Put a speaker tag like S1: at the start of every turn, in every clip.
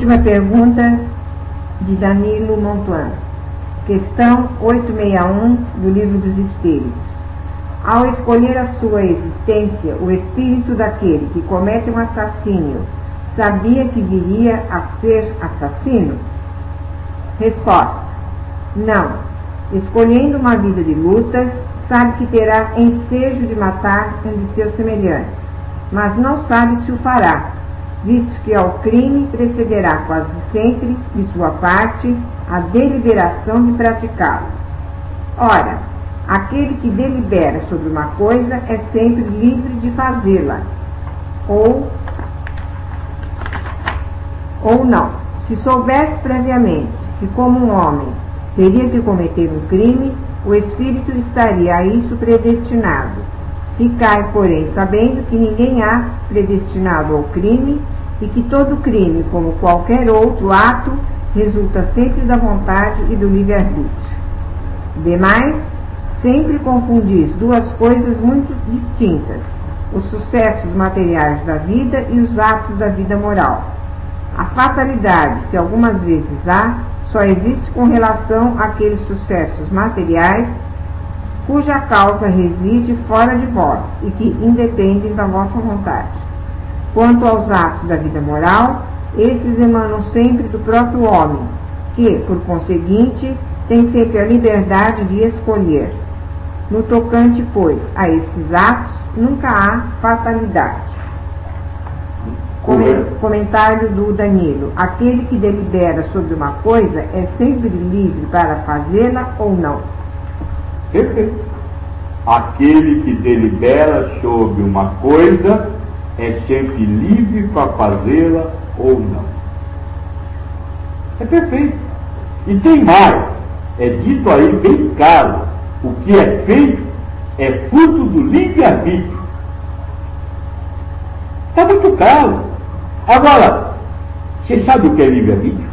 S1: Última pergunta de Danilo Montuan. Questão 861 do Livro dos Espíritos. Ao escolher a sua existência, o espírito daquele que comete um assassínio sabia que viria a ser assassino? Resposta: não. Escolhendo uma vida de lutas, sabe que terá ensejo de matar um de seus semelhantes, mas não sabe se o fará, visto que ao crime precederá quase sempre, de sua parte, a deliberação de praticá-lo. Ora, aquele que delibera sobre uma coisa é sempre livre de fazê-la, ou não. Se soubesse previamente que, como um homem, teria que cometer um crime, o espírito estaria a isso predestinado. Ficai, porém, sabendo que ninguém há predestinado ao crime e que todo crime, como qualquer outro ato, resulta sempre da vontade e do livre-arbítrio. Demais, sempre confundis duas coisas muito distintas: os sucessos materiais da vida e os atos da vida moral. A fatalidade que algumas vezes há só existe com relação àqueles sucessos materiais cuja causa reside fora de vós e que independem da vossa vontade. Quanto aos atos da vida moral, esses emanam sempre do próprio homem, que, por conseguinte, tem sempre a liberdade de escolher. No tocante, pois, a esses atos, nunca há fatalidade. Comentário do Danilo. Aquele que delibera sobre uma coisa é sempre livre para fazê-la ou não?
S2: Perfeito. Aquele que delibera sobre uma coisa é sempre livre para fazê-la ou não. É perfeito. E tem mais. É dito aí bem claro: o que é feito é fruto do livre-arbítrio. Está muito claro. Agora, você sabe o que é livre-arbítrio?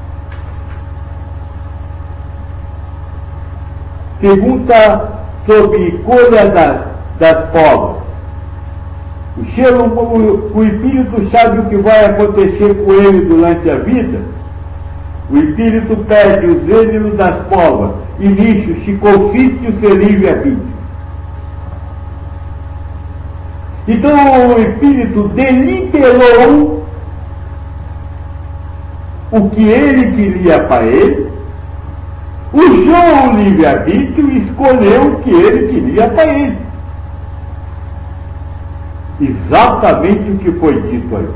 S2: Pergunta sobre escolha das povas. O espírito sabe o que vai acontecer com ele durante a vida. O espírito perde o gênero das povas e nisso se consiste o seu livre-arbítrio. Então o espírito deliberou o que ele queria para ele, usou o livre-arbítrio e escolheu o que ele queria para ele. Exatamente o que foi dito aí.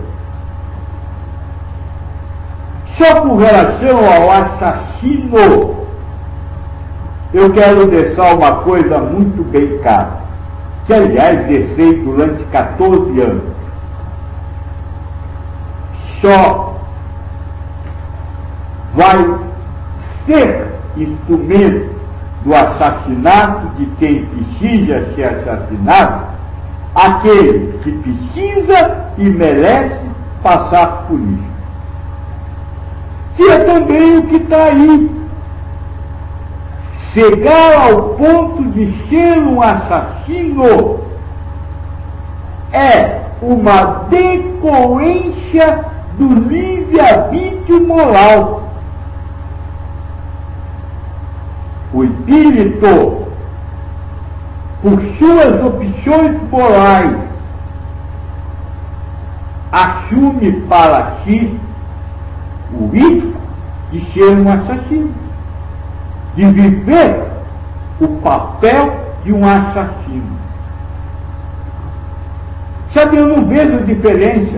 S2: Só com relação ao assassino, eu quero deixar uma coisa muito bem clara, que aliás deixei durante 14 anos. Só vai ser instrumento do assassinato de quem precisa ser assassinado aquele que precisa e merece passar por isso. Que é também o que está aí. Chegar ao ponto de ser um assassino é uma decorrência do livre-arbítrio moral. O espírito, por suas opções morais, assume para si o risco de ser um assassino, de viver o papel de um assassino. Sabe, eu não vejo diferença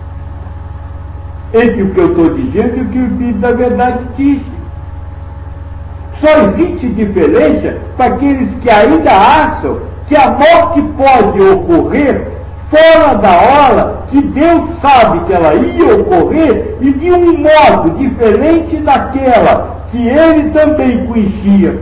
S2: entre o que eu estou dizendo e o que o Espírito da Verdade disse. Só existe diferença para aqueles que ainda acham que a morte pode ocorrer fora da hora que Deus sabe que ela ia ocorrer e de um modo diferente daquela que ele também conhecia.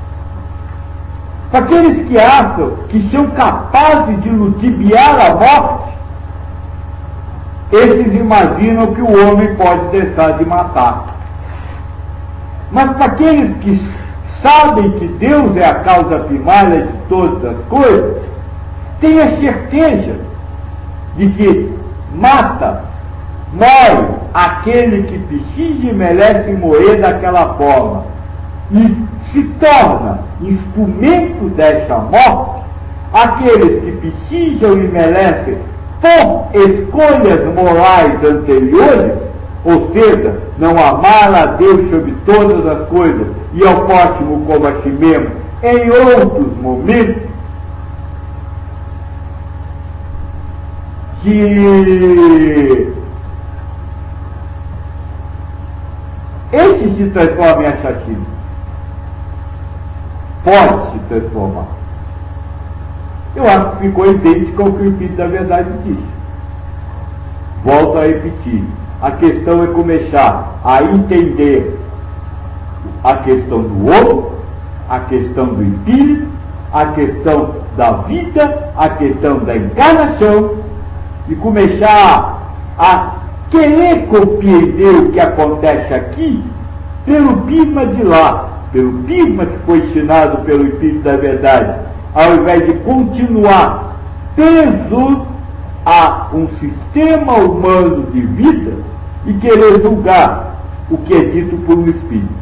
S2: Para aqueles que acham que são capazes de ludibriar a morte, esses imaginam que o homem pode deixar de matar. Mas para aqueles que sabem que Deus é a causa primária de todas as coisas, tenha certeza de que mata Morre aquele que pechincha e merece morrer daquela forma e se torna instrumento dessa morte, aqueles que pechincham e merecem por escolhas morais anteriores, ou seja, não amar a Deus sobre todas as coisas e ao próximo como a si mesmo, em outros momentos, que esse se transforma em assassino. Pode se transformar. Eu acho que ficou idêntico ao que o Espírito da Verdade disse. Volto a repetir. A questão é começar a entender a questão do homem, a questão do Espírito, a questão da vida, a questão da encarnação, e começar a querer compreender o que acontece aqui pelo prisma de lá, pelo prisma que foi ensinado pelo Espírito da Verdade, ao invés de continuar preso a um sistema humano de vida e querer julgar o que é dito por um Espírito.